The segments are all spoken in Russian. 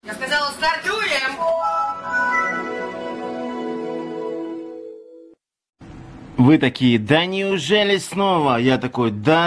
Я сказала, стартуем! Вы такие, да неужели снова? Я такой, да.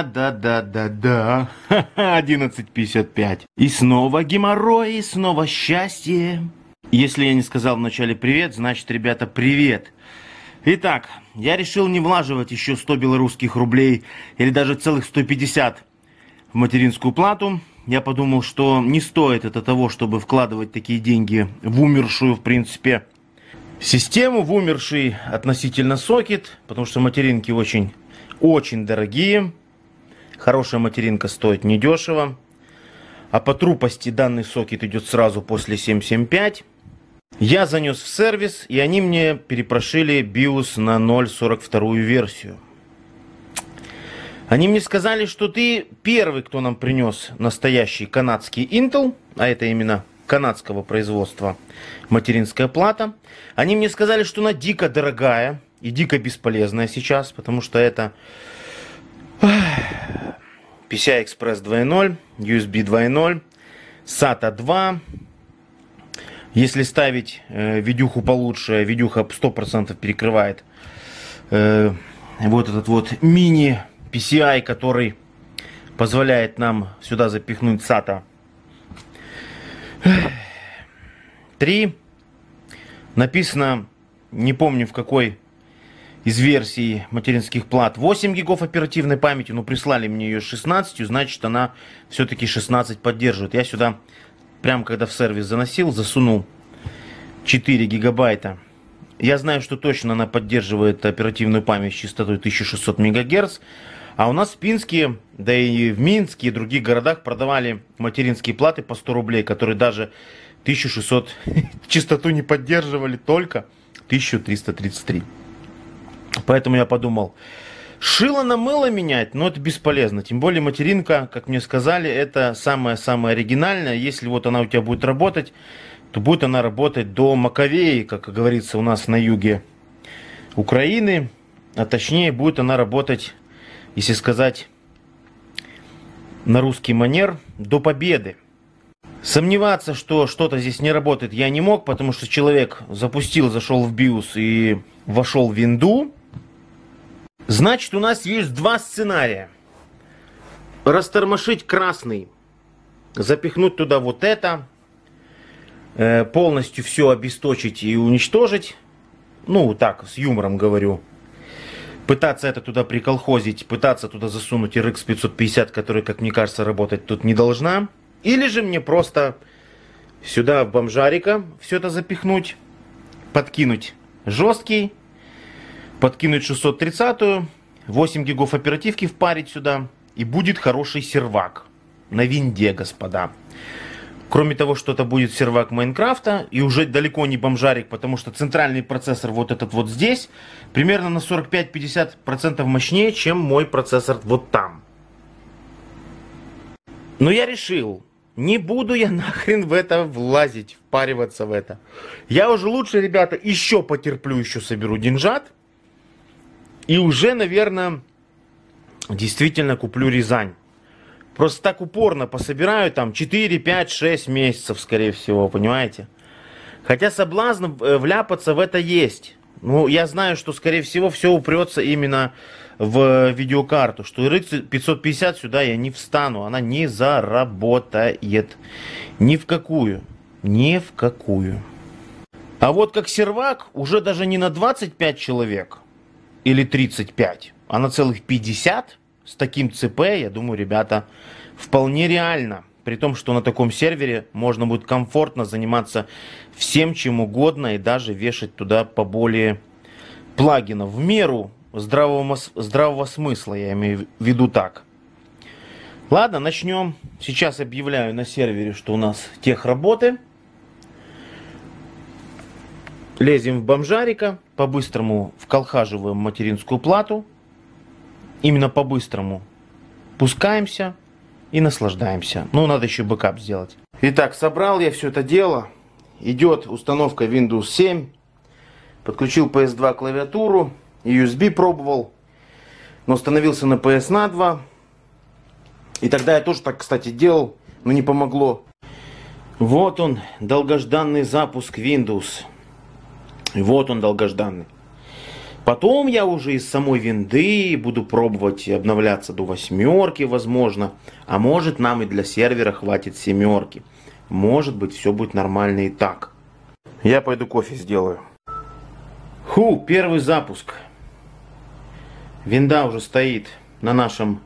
11:55. И снова геморрой, и снова счастье. Если я не сказал вначале привет, значит, ребята, привет. Итак, я решил не влаживать еще 100 белорусских рублей или даже целых 150 в материнскую плату. Я подумал, что не стоит это того, чтобы вкладывать такие деньги в умершую, в принципе, систему, в умерший относительно сокет, потому что материнки очень дорогие. Хорошая материнка стоит недешево. А по трупости данный сокет идет сразу после 7.7.5. Я занес в сервис, и они мне перепрошили BIOS на 0.42 версию. Они мне сказали, что ты первый, кто нам принес настоящий канадский Intel, а это именно канадского производства материнская плата. Они мне сказали, что она дико дорогая и дико бесполезная сейчас, потому что это PCI-Express 2.0, USB 2.0, SATA 2. Если ставить видюху получше, видюха 100% перекрывает вот этот вот мини PCI, который позволяет нам сюда запихнуть SATA 3. Написано, не помню в какой из версий материнских плат, 8 гигов оперативной памяти, но прислали мне ее 16, значит она все-таки 16 поддерживает. Я сюда, прям когда в сервис заносил, засунул 4 гигабайта. Я знаю, что точно она поддерживает оперативную память с частотой 1600 МГц. А у нас в Пинске, да и в Минске и других городах продавали материнские платы по 100 рублей, которые даже 1600 частоту не поддерживали, только 1333. Поэтому я подумал, шило на мыло менять, но это бесполезно. Тем более материнка, как мне сказали, это самая-самая оригинальная. Если вот она у тебя будет работать, то будет она работать до Маковеи, как говорится у нас на юге Украины. А точнее будет она работать, если сказать на русский манер, до победы. Сомневаться, что что-то здесь не работает, я не мог, потому что человек зашел в BIOS и вошел в винду. Значит, у нас есть два сценария. Растормошить красный, запихнуть туда вот это, полностью все обесточить и уничтожить. Ну, так, с юмором говорю. Пытаться это туда приколхозить, пытаться туда засунуть RX 550, которая, как мне кажется, работать тут не должна. Или же мне просто сюда в бомжарика все это запихнуть, подкинуть жесткий, подкинуть 630-ю, 8 гигов оперативки впарить сюда, и будет хороший сервак на винде, господа. Кроме того, что это будет сервак Майнкрафта, и уже далеко не бомжарик, потому что центральный процессор вот этот вот здесь, примерно на 45-50% мощнее, чем мой процессор вот там. Но я решил, не буду я нахрен в это влазить, впариваться в это. Я уже лучше, ребята, еще потерплю, еще соберу деньжат. И уже, наверное, действительно куплю Рязань. Просто так упорно пособираю там 4, 5, 6 месяцев, скорее всего, понимаете? Хотя соблазн вляпаться в это есть. Ну, я знаю, что, скорее всего, все упрется именно в видеокарту. Что RX 550 сюда я не встану. Она не заработает. Ни в какую. Ни в какую. А вот как сервак уже даже не на 25 человек. Или 35. А на целых 50. С таким ЦП, я думаю, ребята, вполне реально. При том, что на таком сервере можно будет комфортно заниматься всем чем угодно и даже вешать туда поболее плагинов. В меру здравого смысла, я имею в виду так. Ладно, начнем. Сейчас объявляю на сервере, что у нас техработы. Лезем в бомжарика, по-быстрому вколхаживаем материнскую плату. Именно по-быстрому пускаемся и наслаждаемся. Ну, надо еще бэкап сделать. Итак, собрал я все это дело. Идет установка Windows 7. Подключил PS2 клавиатуру. USB пробовал. Но установился на PS на 2. И тогда я тоже так, кстати, делал, но не помогло. Вот он, долгожданный запуск Windows. Вот он долгожданный. Потом я уже из самой винды буду пробовать обновляться до 8, возможно. А может, нам и для сервера хватит 7. Может быть, все будет нормально и так. Я пойду кофе сделаю. Первый запуск. Винда уже стоит на нашем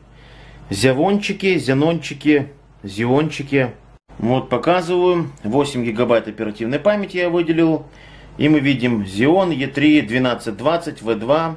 зенончике. Вот показываю. 8 гигабайт оперативной памяти я выделил. И мы видим Xeon E3 1220 V2.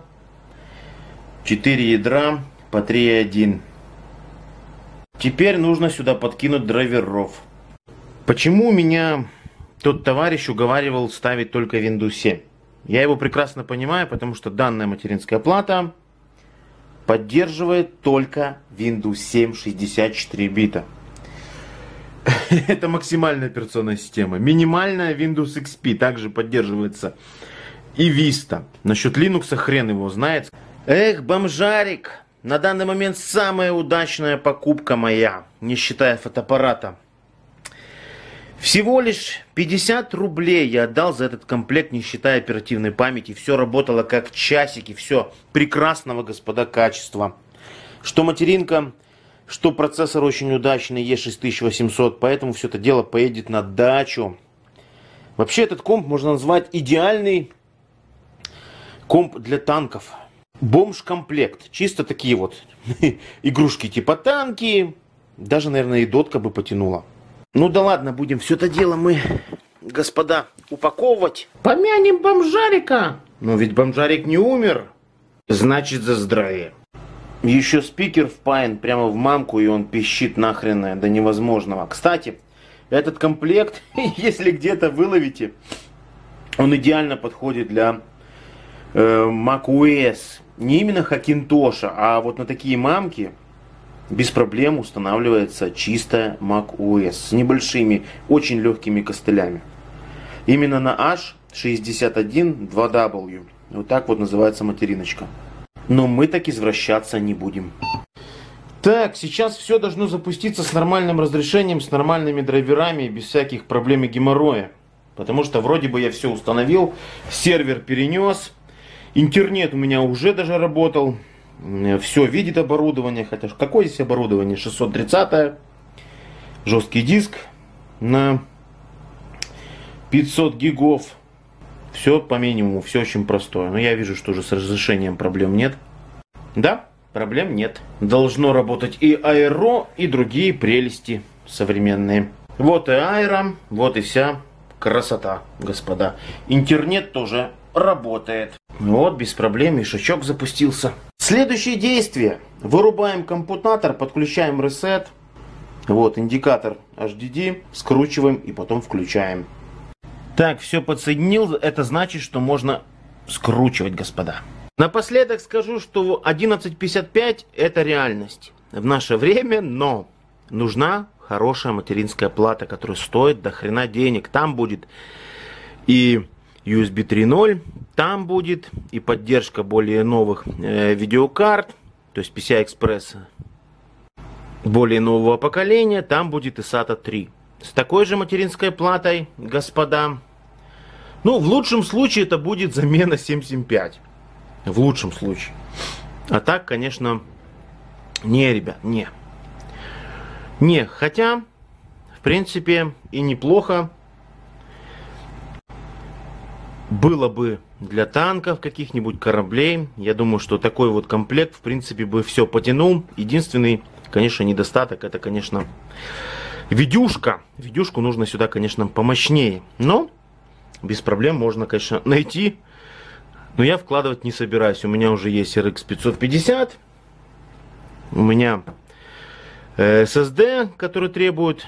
4 ядра по 3.1. Теперь нужно сюда подкинуть драйверов. Почему меня тот товарищ уговаривал ставить только Windows 7? Я его прекрасно понимаю, потому что данная материнская плата поддерживает только Windows 7 64 бита. Это максимальная операционная система. Минимальная Windows XP также поддерживается. И Vista. Насчет Linux хрен его знает. Эх, бомжарик. На данный момент самая удачная покупка моя, не считая фотоаппарата. Всего лишь 50 рублей я отдал за этот комплект, не считая оперативной памяти. Все работало как часики, все прекрасного, господа, качества. Что материнка, что процессор очень удачный, E6800, поэтому все это дело поедет на дачу. Вообще этот комп можно назвать идеальный комп для танков. Бомж-комплект. Чисто такие вот игрушки типа танки. Даже, наверное, и дотка бы потянула. Ну да ладно, будем все это дело мы, господа, упаковывать. Помянем бомжарика. Но ведь бомжарик не умер. Значит, за здравие. Еще спикер впаян прямо в мамку, и он пищит нахрен до невозможного. Кстати, этот комплект, если где-то выловите, он идеально подходит для macOS. Не именно Hackintosh, а вот на такие мамки без проблем устанавливается чистая macOS с небольшими, очень легкими костылями. Именно на H61-2W. Вот так вот называется материночка. Но мы так извращаться не будем. Так, сейчас все должно запуститься с нормальным разрешением, с нормальными драйверами, без всяких проблем и геморроя. Потому что вроде бы я все установил, сервер перенес, интернет у меня уже даже работал. Все видит оборудование, хотя какое здесь оборудование? 630, жесткий диск на 500 гигов. Все по минимуму, все очень простое. Но я вижу, что уже с разрешением проблем нет. Да, проблем нет. Должно работать и аэро, и другие прелести современные. Вот и аэро, вот и вся красота, господа. Интернет тоже работает. Вот, без проблем, мешочок запустился. Следующее действие. Вырубаем коммутатор, подключаем reset. Вот, индикатор HDD. Скручиваем и потом включаем. Так, все подсоединил. Это значит, что можно скручивать, господа. Напоследок скажу, что 1155 это реальность в наше время, но нужна хорошая материнская плата, которая стоит до хрена денег. Там будет и USB 3.0, там будет и поддержка более новых видеокарт, то есть PCI-Express более нового поколения, там будет и SATA 3. С такой же материнской платой, господа, ну, в лучшем случае это будет замена 775. В лучшем случае. А так, конечно, не, ребят, не. Не, хотя, в принципе, и неплохо было бы для танков, каких-нибудь кораблей. Я думаю, что такой вот комплект, в принципе, бы все потянул. Единственный, конечно, недостаток, это, конечно, видюшка. Видюшку нужно сюда, конечно, помощнее. Но без проблем можно, конечно, найти. Но я вкладывать не собираюсь. У меня уже есть RX 550. У меня SSD, который требует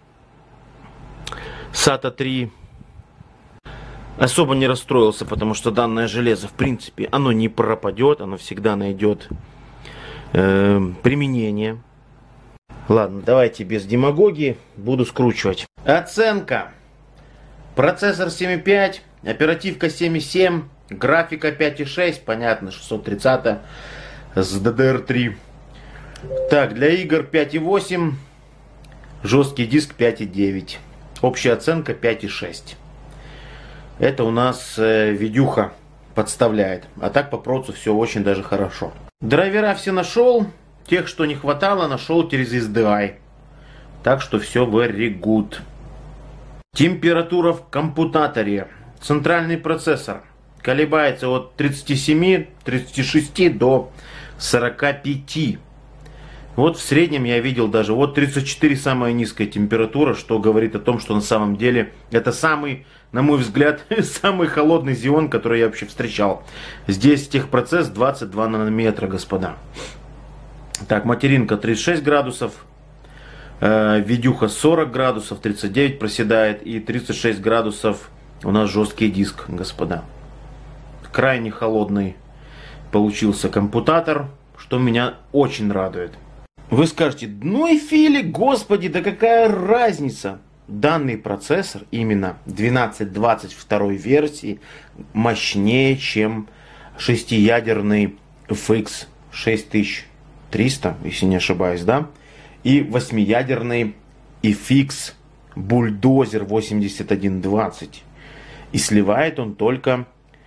SATA 3. Особо не расстроился, потому что данное железо, в принципе, оно не пропадет. Оно всегда найдет применение. Ладно, давайте без демагогии. Буду скручивать. Оценка. Процессор 7.5, оперативка 7.7, графика 5.6, понятно, 630 с DDR3. Так, для игр 5.8, жесткий диск 5.9. Общая оценка 5,6. Это у нас видюха подставляет. А так по процу все очень даже хорошо. Драйвера все нашел. Тех, что не хватало, нашел через SDI. Так что все very good. Температура в компутаторе. Центральный процессор колебается от 37-36 до 45. Вот в среднем я видел даже вот 34 самая низкая температура, что говорит о том, что на самом деле это самый, на мой взгляд, самый холодный Xeon, который я вообще встречал. Здесь техпроцесс 22 нанометра, господа. Так, материнка 36 градусов, видюха 40 градусов, 39 проседает и 36 градусов у нас жесткий диск, господа. Крайне холодный получился компутатор, что меня очень радует. Вы скажете, ну и фили, господи, да какая разница? Данный процессор, именно 1222 версии, мощнее, чем шестиядерный FX 6300, если не ошибаюсь, да? И восьмиядерный FX Bulldozer 8120. И сливает он только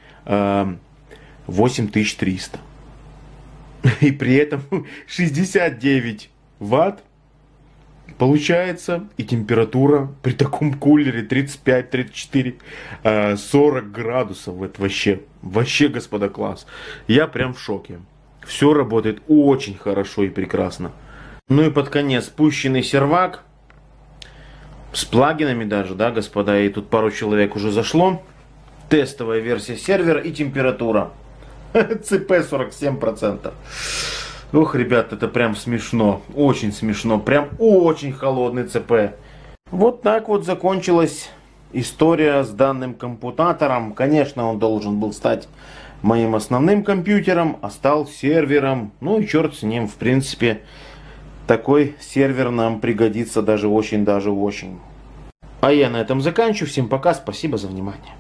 8300. И при этом 69 ватт получается, и температура при таком кулере 35, 34, 40 градусов. Это вообще, господа, класс. Я прям в шоке. Все работает очень хорошо и прекрасно. Ну и под конец спущенный сервак. С плагинами даже, да, господа, и тут пару человек уже зашло. Тестовая версия сервера и температура. ЦП 47%. Ох, ребят, это прям смешно. Очень смешно. Прям очень холодный ЦП. Вот так вот закончилась история с данным компутатором. Конечно, он должен был стать моим основным компьютером, а стал сервером. Ну и черт с ним, в принципе. Такой сервер нам пригодится даже очень. А я на этом заканчиваю. Всем пока, спасибо за внимание.